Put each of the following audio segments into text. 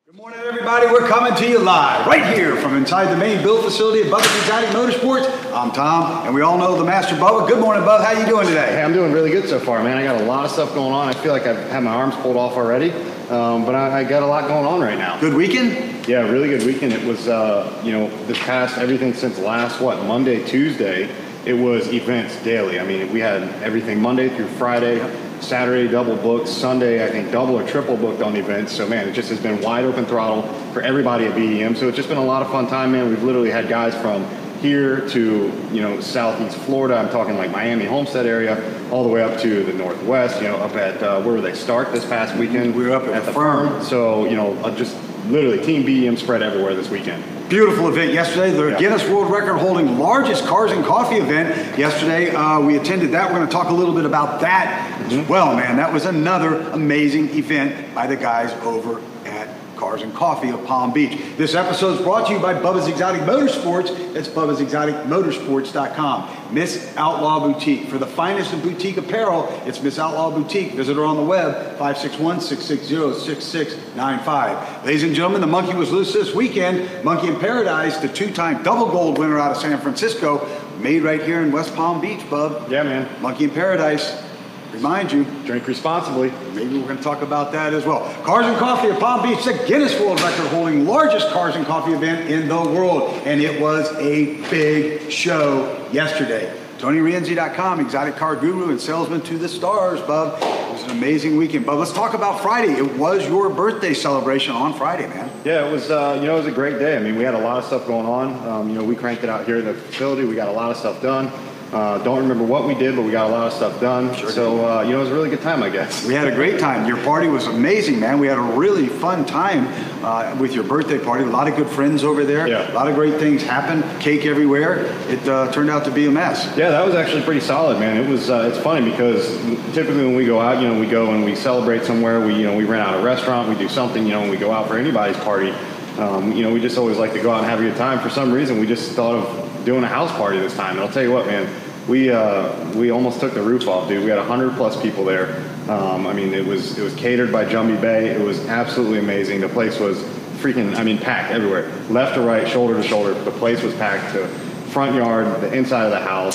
Good morning, everybody. We're coming to you live right here from inside the main build facility of Bubba's Exotic Motorsports. I'm Tom, and we all know the Master Bubba. Good morning, Bub. How you doing today? Hey, I'm doing really good so far, man. I got a lot of stuff going on. I feel like I've had my arms pulled off already, but I got a lot going on right now. Good weekend? Yeah, really good weekend. It was, this past everything since last, Monday, Tuesday, it was events daily. I mean, we had everything Monday through Friday. Saturday double booked, Sunday I think double or triple booked on events. So man, it just has been wide open throttle for everybody at BEM. So it's just been a lot of fun time, man. We've literally had guys from here to southeast Florida. I'm talking like Miami, Homestead area, all the way up to the northwest. Up at where were they start this past weekend? We were up at the firm. So just literally Team BEM spread everywhere this weekend. Beautiful event yesterday, the Guinness World Record holding largest cars and coffee event yesterday. We attended that. We're going to talk a little bit about that as well, man. That was another amazing event by the guys over at Cars and Coffee of Palm Beach. This episode is brought to you by Bubba's Exotic Motorsports. That's BubbasExoticMotorsports.com. Miss Outlaw Boutique. For the finest of boutique apparel, it's Miss Outlaw Boutique. Visit her on the web, 561-660-6695. Ladies and gentlemen, the monkey was loose this weekend. Monkey in Paradise, the two-time double gold winner out of San Francisco, made right here in West Palm Beach, Bub. Yeah, man. Monkey in Paradise. Remind you, drink responsibly. Maybe we're going to talk about that as well. Cars and Coffee of Palm Beach, the Guinness World Record holding largest cars and coffee event in the world. And it was a big show yesterday. TonyRienzi.com, exotic car guru and salesman to the stars, Bub. It was an amazing weekend. Bub, let's talk about Friday. It was your birthday celebration on Friday, man. Yeah, it was, it was a great day. I mean, we had a lot of stuff going on. We cranked it out here in the facility. We got a lot of stuff done. Don't remember what we did, but we got a lot of stuff done. Sure so, it was a really good time, I guess. We had a great time. Your party was amazing, man. We had a really fun time with your birthday party. A lot of good friends over there. Yeah. A lot of great things happened. Cake everywhere. It turned out to be a mess. Yeah, that was actually pretty solid, man. It was. It's funny because typically when we go out, we go and we celebrate somewhere. We rent out a restaurant. We do something, when we go out for anybody's party. We just always like to go out and have a good time. For some reason, we just thought of doing a house party this time. And I'll tell you what, man, we almost took the roof off, dude. We had 100+ people there. It was catered by Jumbie Bay. It was absolutely amazing. The place was packed everywhere. Left to right, shoulder to shoulder. The place was packed to front yard, the inside of the house,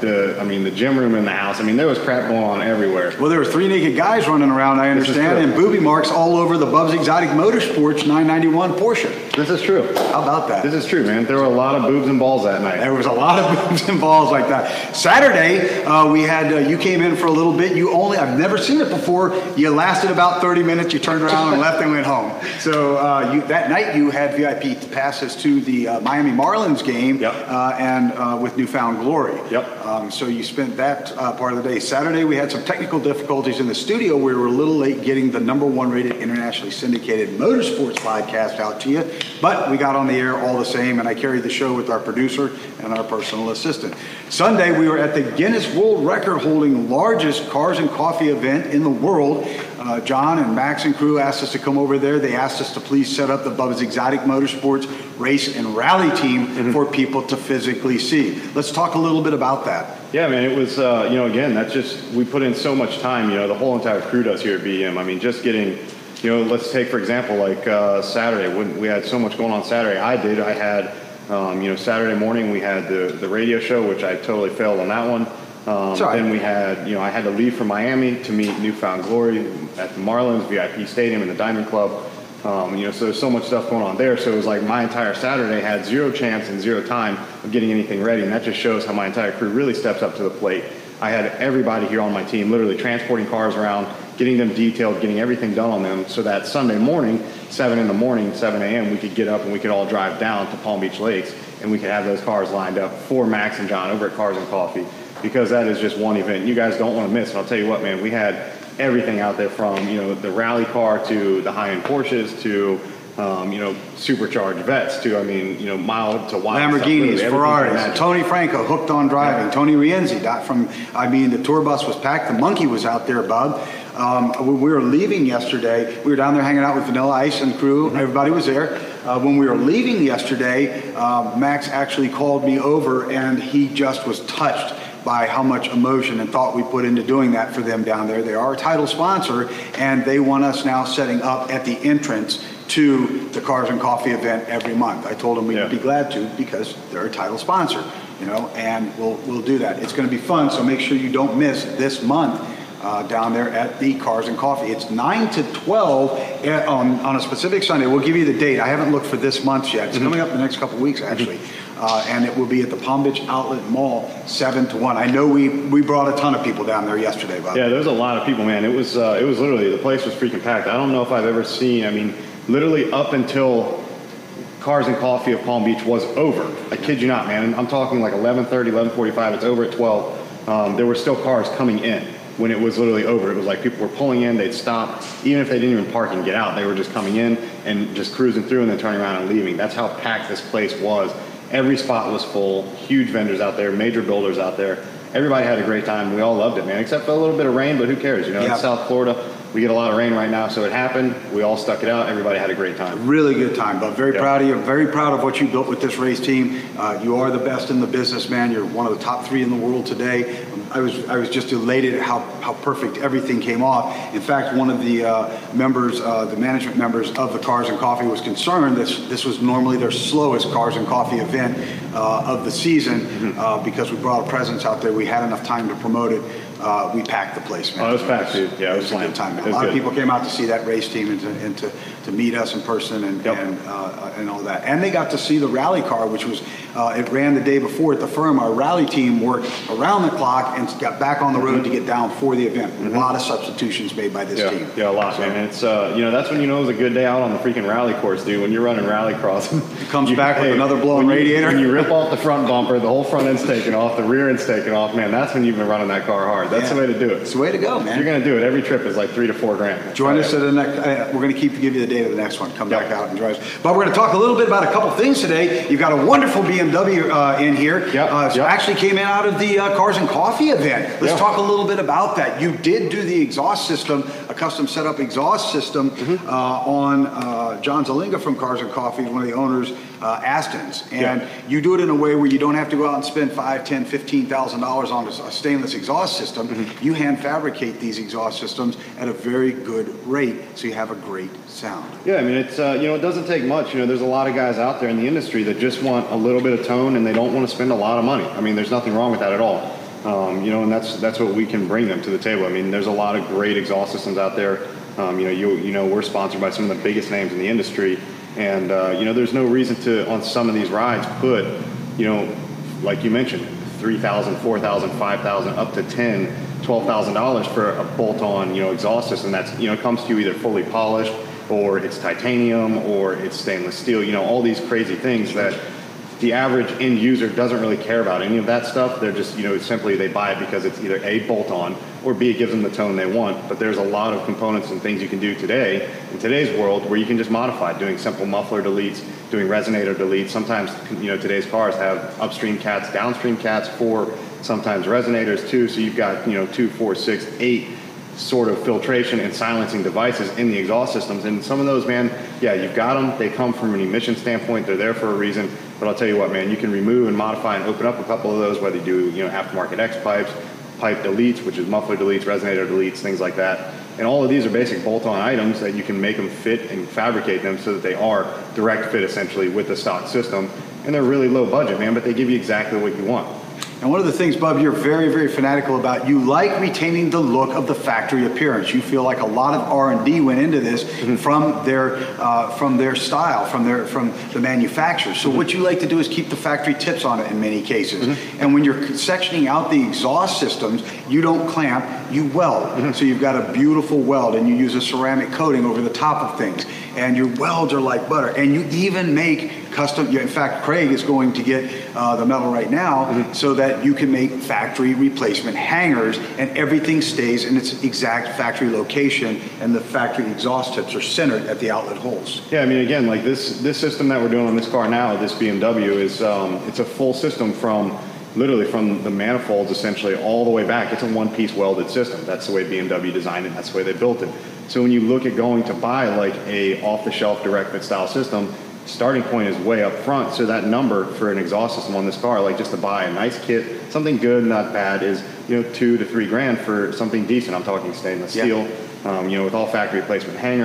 the gym room in the house. There was crap going on everywhere. Well, there were 3 naked guys running around, I understand, and booby marks all over the Bubba's Exotic Motorsports 991 Porsche. This is true. How about that? This is true, man. There were a lot of boobs and balls that night. There was a lot of boobs and balls like that. Saturday, we had, you came in for a little bit. I've never seen it before. You lasted about 30 minutes. You turned around and left and went home. So that night you had VIP passes to the Miami Marlins game. Yep. And with Newfound Glory. Yep. So you spent that part of the day. Saturday, we had some technical difficulties in the studio. We were a little late getting the #1 rated internationally syndicated motorsports podcast out to you, but we got on the air all the same, and I carried the show with our producer and our personal assistant. Sunday, we were at the Guinness World Record holding largest cars and coffee event in the world. John and Max and crew asked us to come over there. They asked us to please set up the Bubba's Exotic Motorsports race and rally team for people to physically see. Let's talk a little bit about that. Yeah, man, it was, again, that's just, we put in so much time, the whole entire crew does here at BEM. Just getting, let's take, for example, like Saturday, when we had so much going on Saturday. I had, Saturday morning we had the radio show, which I totally failed on that one. Then we had, I had to leave from Miami to meet Newfound Glory at the Marlins VIP Stadium in the Diamond Club. So there's so much stuff going on there. So it was like my entire Saturday had zero chance and zero time of getting anything ready. And that just shows how my entire crew really steps up to the plate. I had everybody here on my team literally transporting cars around, getting them detailed, getting everything done on them so that Sunday morning, 7 a.m., we could get up and we could all drive down to Palm Beach Lakes and we could have those cars lined up for Max and John over at Cars and Coffee, because that is just one event you guys don't want to miss. And I'll tell you what, man, we had everything out there from, the rally car to the high-end Porsches to, supercharged vets to, mild to wild Lamborghinis, stuff, Ferraris, Tony Franco, hooked on driving. Yeah. Tony Rienzi, the tour bus was packed. The monkey was out there, Bub. When we were leaving yesterday, we were down there hanging out with Vanilla Ice and crew. Everybody was there. When we were leaving yesterday, Max actually called me over, and he just was touched by how much emotion and thought we put into doing that for them down there. They are a title sponsor, and they want us now setting up at the entrance to the Cars and Coffee event every month. I told them we'd be glad to because they're a title sponsor, and we'll do that. It's going to be fun, so make sure you don't miss this month down there at the Cars and Coffee. It's 9 to 12 on a specific Sunday. We'll give you the date. I haven't looked for this month yet. It's coming up in the next couple of weeks, actually. And it will be at the Palm Beach Outlet Mall, 7 to 1. I know we brought a ton of people down there yesterday, Bob. Yeah, there was a lot of people, man. It was literally, the place was freaking packed. I don't know if I've ever seen, literally up until Cars and Coffee of Palm Beach was over. I kid you not, man. I'm talking like 11:30, 11:45. It's over at 12. There were still cars coming in when it was literally over. It was like people were pulling in, they'd stop. Even if they didn't even park and get out, they were just coming in and just cruising through and then turning around and leaving. That's how packed this place was. Every spot was full, huge vendors out there, major builders out there. Everybody had a great time. We all loved it, man, except for a little bit of rain, but who cares? It's South Florida. We get a lot of rain right now, so it happened. We all stuck it out. Everybody had a great time. Really good time, but very proud of you. Very proud of what you built with this race team. You are the best in the business, man. You're one of the top 3 in the world today. I was just elated at how perfect everything came off. In fact, one of the members, the management members of the Cars and Coffee was concerned this was normally their slowest Cars and Coffee event of the season because we brought a presence out there. We had enough time to promote it. We packed the place, man. Oh, it was packed, dude. Yeah, it was a good time, man. A lot of people came out to see that race team and to meet us in person and all that. And they got to see the rally car, which was, it ran the day before at the firm. Our rally team worked around the clock and got back on the road to get down for the event. A lot of substitutions made by this team. Yeah, a lot, man. It's, that's when you know it was a good day out on the freaking rally course, dude. When you're running rally cross. It comes back with another blown radiator. When you rip off the front bumper, the whole front end's taken off, the rear end's taken off, man, that's when you've been running that car hard. That's the way to do it. It's the way to go, man. If you're going to do it, every trip is like $3 to $4 grand. Join us at the next, we're going to give you the date of the next one. Come back out and join us. But we're going to talk a little bit about a couple things today. You've got a wonderful BMW in here. Actually came in out of the Cars and Coffee event. Let's talk a little bit about that. You did do the exhaust system, a custom setup exhaust system on John Zalinga from Cars and Coffee, one of the owners, Aston's. And you do it in a way where you don't have to go out and spend $5,000, $10,000, $15,000 on a stainless exhaust system. You hand fabricate these exhaust systems at a very good rate, so you have a great sound. Yeah, it's it doesn't take much. There's a lot of guys out there in the industry that just want a little bit of tone and they don't want to spend a lot of money. There's nothing wrong with that at all. And that's what we can bring them to the table. There's a lot of great exhaust systems out there. We're sponsored by some of the biggest names in the industry, and there's no reason to on some of these rides put, like you mentioned, $3,000, $4,000, $5,000, up to $10,000, $12,000 for a bolt-on, exhaust system that's, comes to you either fully polished or it's titanium or it's stainless steel, all these crazy things that the average end user doesn't really care about any of that stuff. They're just, simply they buy it because it's either A, bolt-on, or B, it gives them the tone they want. But there's a lot of components and things you can do today, in today's world, where you can just modify, doing simple muffler deletes, doing resonator deletes. Sometimes, today's cars have upstream cats, downstream cats, for sometimes resonators too. So you've got, 2, 4, 6, 8 sort of filtration and silencing devices in the exhaust systems. And some of those, man, you've got them. They come from an emission standpoint. They're there for a reason. But I'll tell you what, man, you can remove and modify and open up a couple of those, whether you do, aftermarket X pipes, pipe deletes, which is muffler deletes, resonator deletes, things like that. And all of these are basic bolt-on items that you can make them fit and fabricate them so that they are direct fit essentially with the stock system. And they're really low budget, man, but they give you exactly what you want. And one of the things, Bub, you're very, very fanatical about, you like retaining the look of the factory appearance. You feel like a lot of R&D went into this from their style, from the manufacturer. So what you like to do is keep the factory tips on it in many cases. And when you're sectioning out the exhaust systems, you don't clamp, you weld. So you've got a beautiful weld, and you use a ceramic coating over the top of things. And your welds are like butter. And you even make custom, in fact, Craig is going to get the metal right now so that you can make factory replacement hangers, and everything stays in its exact factory location, and the factory exhaust tips are centered at the outlet holes. Yeah, again, like this system that we're doing on this car now, this BMW, is it's a full system literally from the manifolds essentially all the way back. It's a one-piece welded system. That's the way BMW designed it. That's the way they built it. So when you look at going to buy like a off-the-shelf direct fit style system, starting point is way up front. So that number for an exhaust system on this car, like just to buy a nice kit, something good, not bad, is $2 to $3 grand for something decent. I'm talking stainless steel, with all factory replacement hangers.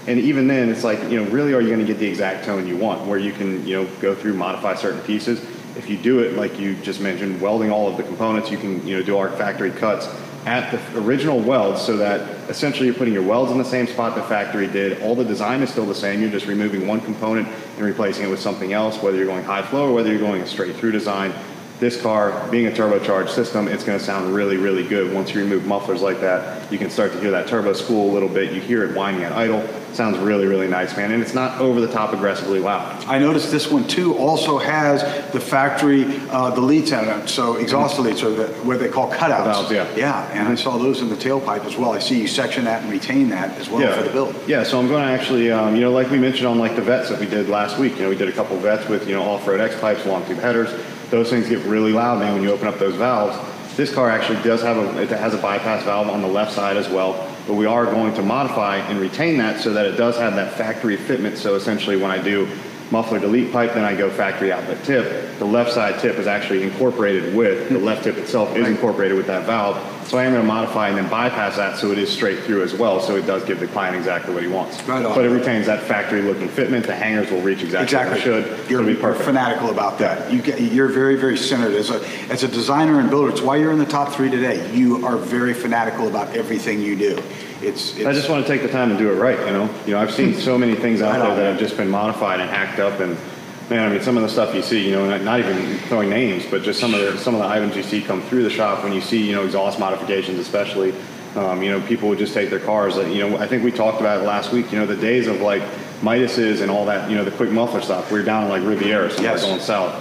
And even then, it's like, really, are you going to get the exact tone you want, where you can, go through, modify certain pieces? If you do it, like you just mentioned, welding all of the components, you can, do our factory cuts at the original welds, so that essentially you're putting your welds in the same spot the factory did. All the design is still the same. You're just removing one component and replacing it with something else, whether you're going high flow or whether you're going a straight through design. This car, being a turbocharged system, it's going to sound really, really good. Once you remove mufflers like that, you can start to hear that turbo spool a little bit. You hear it whining at idle. Sounds really, really nice, man. And it's not over the top aggressively loud. I noticed this one too also has the factory, the leads in it, so exhaust leads, or what they call cutouts. Valves, yeah. Yeah, and I saw those in the tailpipe as well. I see you section that and retain that as well for the build. Yeah, so I'm going to actually, like we mentioned on like the vets that we did last week, we did a couple vets with, off-road X pipes, long tube headers. Those things get really loud, man, when you open up those valves. This car actually does have it has a bypass valve on the left side as well, but we are going to modify and retain that so that it does have that factory fitment. So essentially when I do muffler delete pipe, then I go factory outlet tip. The left side tip is actually incorporated with, the left tip itself is incorporated with that valve. So I am going to modify and then bypass that so it is straight through as well, so it does give the client exactly what he wants. Right on. But it retains that factory looking fitment. The hangers will reach exactly what they should. You're fanatical about that. You're very, very centered. As a designer and builder, it's why you're in the top 3 today. You are very fanatical about everything you do. It's I just want to take the time and do it right, I've seen so many things out there that have just been modified and hacked up, and man, I mean, some of the stuff you see, not even throwing names, but just some of the items you see come through the shop when you see, exhaust modifications, especially. People would just take their cars. I think we talked about it last week. The days of like Midas's and all that. The quick muffler stuff. We were down in like Riviera, somewhere going south.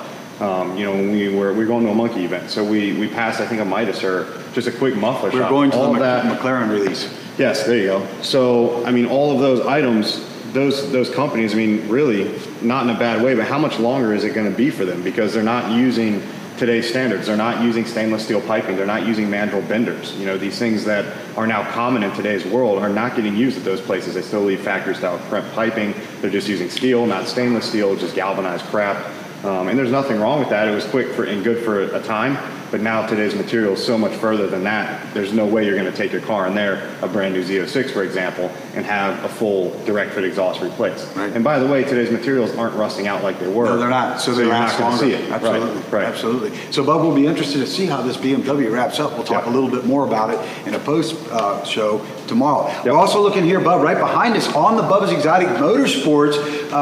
When we were going to a monkey event, so we passed, I think, a Midas or just a quick muffler shop. We're going to all the that McLaren release. Yes, there you go. So, I mean, all of those items, those companies, I mean, really, not in a bad way, but how much longer is it going to be for them? Because they're not using today's standards. They're not using stainless steel piping. They're not using mandrel benders. These things that are now common in today's world are not getting used at those places. They still leave factory-style piping. They're just using steel, not stainless steel, just galvanized crap. And there's nothing wrong with that. It was quick and good for a time, but now today's material is so much further than that. There's no way you're going to take your car in there, a brand new Z06, for example, and have a full direct fit exhaust replaced. Right. And by the way, today's materials aren't rusting out like they were. No, they're not. So they're not going to see it. Absolutely. Right. Absolutely. So, Bub, we'll be interested to see how this BMW wraps up. We'll talk a little bit more about it in a post show tomorrow. Yep. We're also looking here, Bub, right behind us on the Bubba's Exotic Motorsports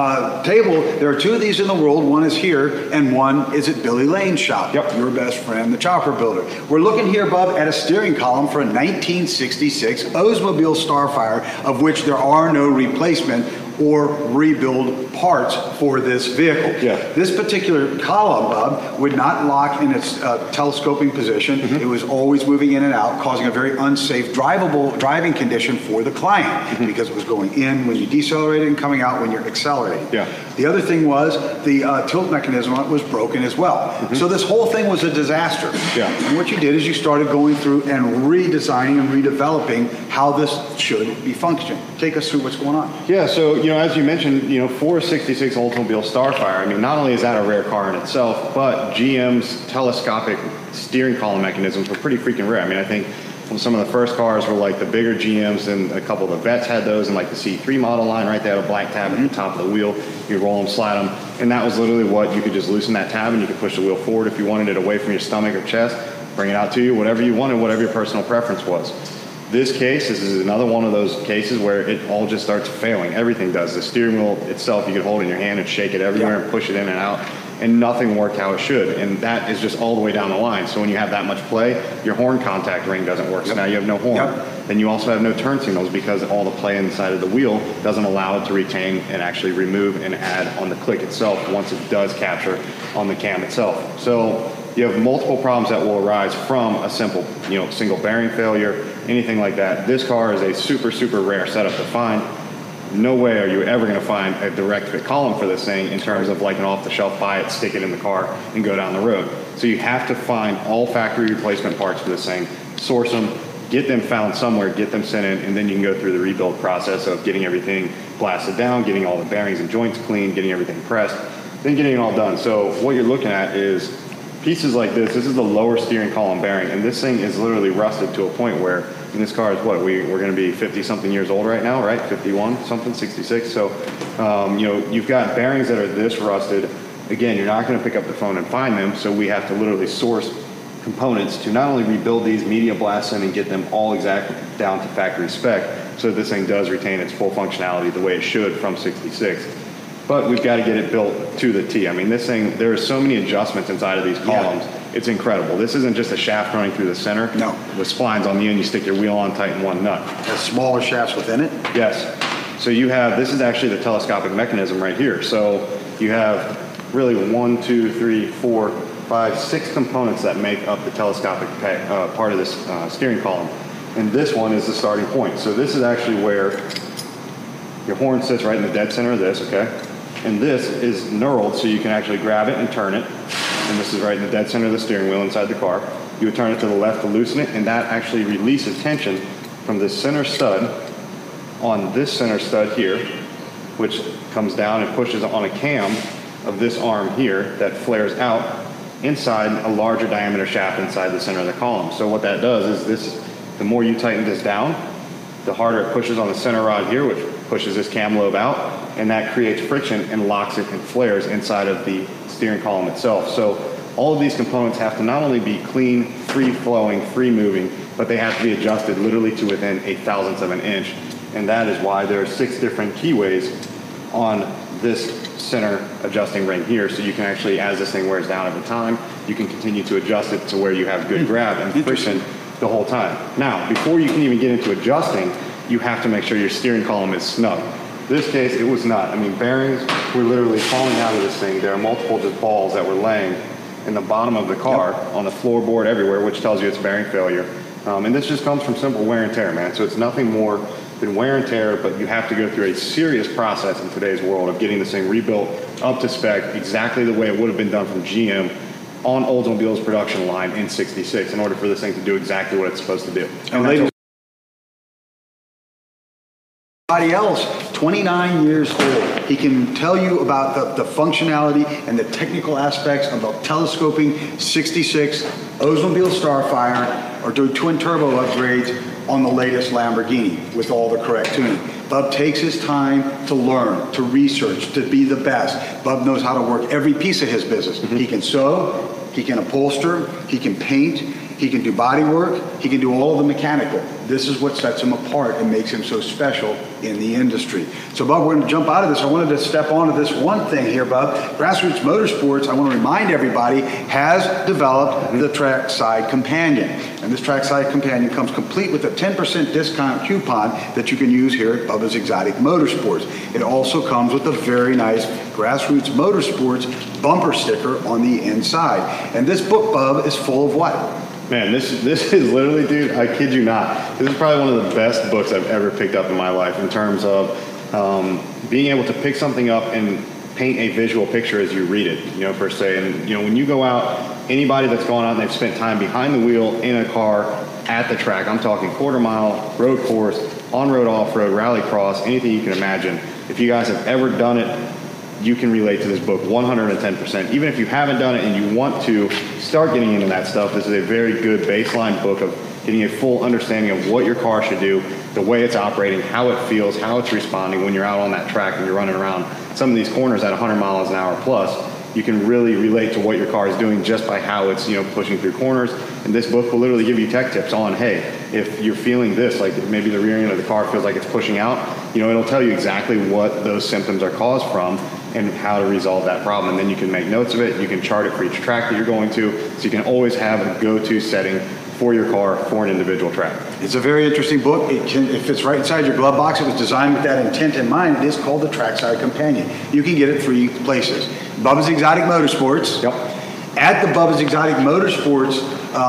table. There are 2 of these in the world. One is here, and one is at Billy Lane's shop. Yep. Your best friend, the chopper builder. We're looking here, Bub, at a steering column for a 1966 Oldsmobile Starfire, of which there are no replacement or rebuild parts for this vehicle. Yeah. This particular column, Bub, would not lock in its telescoping position. Mm-hmm. It was always moving in and out, causing a very unsafe driving condition for the client, because it was going in when you decelerated and coming out when you're accelerating. Yeah. The other thing was the tilt mechanism on it was broken as well. Mm-hmm. So this whole thing was a disaster. Yeah. And what you did is you started going through and redesigning and redeveloping how this should be functioning. Take us through what's going on. Yeah, so, as you mentioned, for a 66 Oldsmobile Starfire, I mean, not only is that a rare car in itself, but GM's telescopic steering column mechanisms were pretty freaking rare. I mean, I think some of the first cars were like the bigger GMs, and a couple of the vets had those, and like the C3 model line, right? They had a black tab at the top of the wheel. You roll them, slide them, and that was literally what you could just loosen that tab, and you could push the wheel forward if you wanted it away from your stomach or chest, bring it out to you, whatever you wanted, whatever your personal preference was. This is another one of those cases where it all just starts failing. Everything does. The steering wheel itself, you could hold in your hand and shake it everywhere and push it in and out, and nothing worked how it should. And that is just all the way down the line. So when you have that much play, your horn contact ring doesn't work. So now you have no horn. Then you also have no turn signals, because all the play inside of the wheel doesn't allow it to retain and actually remove and add on the click itself once it does capture on the cam itself. So you have multiple problems that will arise from a simple, single bearing failure, anything like that. This car is a super, super rare setup to find. No way are you ever going to find a direct fit column for this thing in terms of like an off-the-shelf buy it, stick it in the car, and go down the road. So you have to find all factory replacement parts for this thing, source them, get them found somewhere, get them sent in, and then you can go through the rebuild process of getting everything blasted down, getting all the bearings and joints clean, getting everything pressed, then getting it all done. So what you're looking at is pieces like this. This is the lower steering column bearing, and this thing is literally rusted to a point where And this car is what, we're going to be 50 something years old right now, right? 51 something, 66. So, you know, you've got bearings that are this rusted. Again, you're not going to pick up the phone and find them. So we have to literally source components to not only rebuild these, media blast them, and get them all exact down to factory spec, so that this thing does retain its full functionality the way it should from 66. But we've got to get it built to the T. I mean, this thing, there are so many adjustments inside of these columns. Yeah. It's incredible. This isn't just a shaft running through the center. No. With splines on the end, you stick your wheel on, tighten one nut. Has smaller shafts within it? Yes. So you have, this is actually the telescopic mechanism right here. So you have really 1, 2, 3, 4, 5, 6 components that make up the telescopic part of this steering column. And this one is the starting point. So this is actually where your horn sits, right in the dead center of this, okay? And this is knurled, so you can actually grab it and turn it. And this is right in the dead center of the steering wheel inside the car. You would turn it to the left to loosen it, and that actually releases tension from the center stud on this center stud here, which comes down and pushes on a cam of this arm here that flares out inside a larger diameter shaft inside the center of the column. So what that does is this, the more you tighten this down, the harder it pushes on the center rod here, which pushes this cam lobe out, and that creates friction and locks it and flares inside of the steering column itself. So all of these components have to not only be clean, free-flowing, free-moving, but they have to be adjusted literally to within 1/1000th of an inch. And that is why there are 6 different keyways on this center adjusting ring here, so you can actually, as this thing wears down over time, you can continue to adjust it to where you have good grab and friction the whole time. Now, before you can even get into adjusting, you have to make sure your steering column is snug. This case, it was not. I mean, bearings were literally falling out of this thing. There are multiple just balls that were laying in the bottom of the car, on the floorboard, everywhere, which tells you it's bearing failure. And this just comes from simple wear and tear, man. So it's nothing more than wear and tear, but you have to go through a serious process in today's world of getting this thing rebuilt up to spec exactly the way it would have been done from GM on Oldsmobile's production line in 66 in order for this thing to do exactly what it's supposed to do. And ladies, everybody else, 29 years old, he can tell you about the functionality and the technical aspects about telescoping 66 Oldsmobile Starfire, or doing twin turbo upgrades on the latest Lamborghini with all the correct tuning. Bub takes his time to learn, to research, to be the best. Bub knows how to work every piece of his business. He can sew, he can upholster, he can paint, he can do body work, he can do all of the mechanical. This is what sets him apart and makes him so special in the industry. So Bub, we're going to jump out of this. I wanted to step onto this one thing here, Bub. Grassroots Motorsports, I want to remind everybody, has developed the Trackside Companion. And this Trackside Companion comes complete with a 10% discount coupon that you can use here at Bubba's Exotic Motorsports. It also comes with a very nice Grassroots Motorsports bumper sticker on the inside. And this book, Bub, is full of what? Man, this is literally, dude, I kid you not, this is probably one of the best books I've ever picked up in my life in terms of being able to pick something up and paint a visual picture as you read it, you know, per se. And, you know, when you go out, anybody that's gone out and they've spent time behind the wheel in a car at the track, I'm talking quarter mile, road course, on-road, off-road, rallycross, anything you can imagine. If you guys have ever done it, you can relate to this book 110%. Even if you haven't done it and you want to start getting into that stuff, this is a very good baseline book of getting a full understanding of what your car should do, the way it's operating, how it feels, how it's responding when you're out on that track and you're running around some of these corners at 100 miles an hour plus. You can really relate to what your car is doing just by how it's, you know, pushing through corners. And this book will literally give you tech tips on, hey, if you're feeling this, like maybe the rear end of the car feels like it's pushing out, you know, it'll tell you exactly what those symptoms are caused from and how to resolve that problem. And then you can make notes of it. You can chart it for each track that you're going to, so you can always have a go-to setting for your car for an individual track. It's a very interesting book. It fits right inside your glove box. It was designed with that intent in mind. It is called the Trackside Companion. You can get it 3 places. Bubba's Exotic Motorsports. Yep. At the Bubba's Exotic Motorsports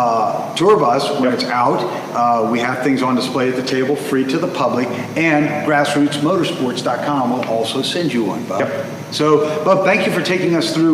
tour bus, when it's out, we have things on display at the table, free to the public, and grassrootsmotorsports.com will also send you one, Bub. Yep. So, Bub, thank you for taking us through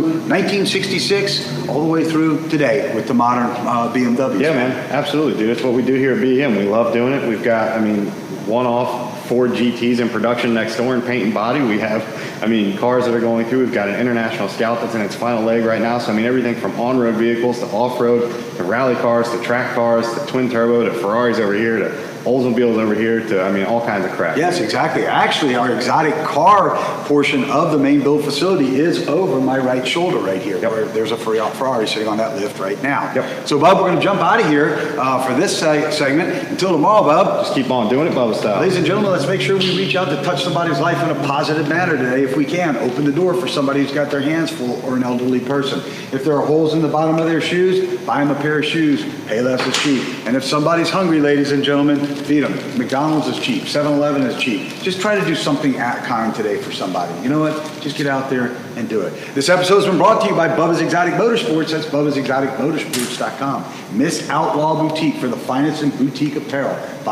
1966 all the way through today with the modern BMWs. Yeah, man, absolutely, dude. That's what we do here at BM. We love doing it. We've got, I mean, one-off Ford GTs in production next door in paint and body. We have, I mean, cars that are going through. We've got an International Scout that's in its final leg right now. So, I mean, everything from on-road vehicles to off-road to rally cars to track cars to twin turbo to Ferraris over here to Oldsmobiles over here to, I mean, all kinds of crap. Yes, exactly. Actually, our exotic car portion of the main build facility is over my right shoulder right here, where there's a Ferrari sitting on that lift right now. Yep. So, Bub, we're going to jump out of here for this segment. Until tomorrow, Bub. Just keep on doing it, Bubba style. Ladies and gentlemen, let's make sure we reach out to touch somebody's life in a positive manner today if we can. Open the door for somebody who's got their hands full or an elderly person. If there are holes in the bottom of their shoes, buy them a pair of shoes. Payless is cheap. And if somebody's hungry, ladies and gentlemen, feed them. McDonald's is cheap. 7-Eleven is cheap. Just try to do something kind today for somebody. You know what? Just get out there and do it. This episode has been brought to you by Bubba's Exotic Motorsports. That's Bubba'sExoticMotorsports.com. Miss Outlaw Boutique for the finest in boutique apparel.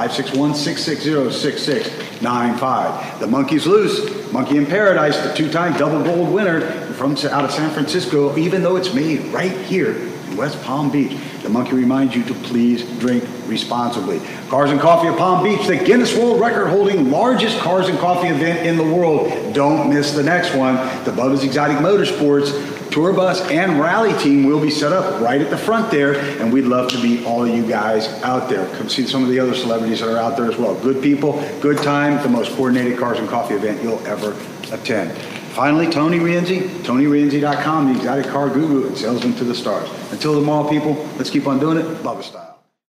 561-660-6695. The Monkey's Loose. Monkey in Paradise, the two-time double gold winner out of San Francisco, even though it's made right here in West Palm Beach. The Monkey reminds you to please drink responsibly. Cars and Coffee of Palm Beach, the Guinness World Record holding largest cars and coffee event in the world. Don't miss the next one. The Bubba's Exotic Motorsports tour bus and rally team will be set up right at the front there, and we'd love to meet all of you guys out there. Come see some of the other celebrities that are out there as well. Good people, good time, the most coordinated cars and coffee event you'll ever attend. Finally, Tony Rienzi, TonyRienzi.com, the exotic car guru and salesman to the stars. Until tomorrow, people, let's keep on doing it Bubba style.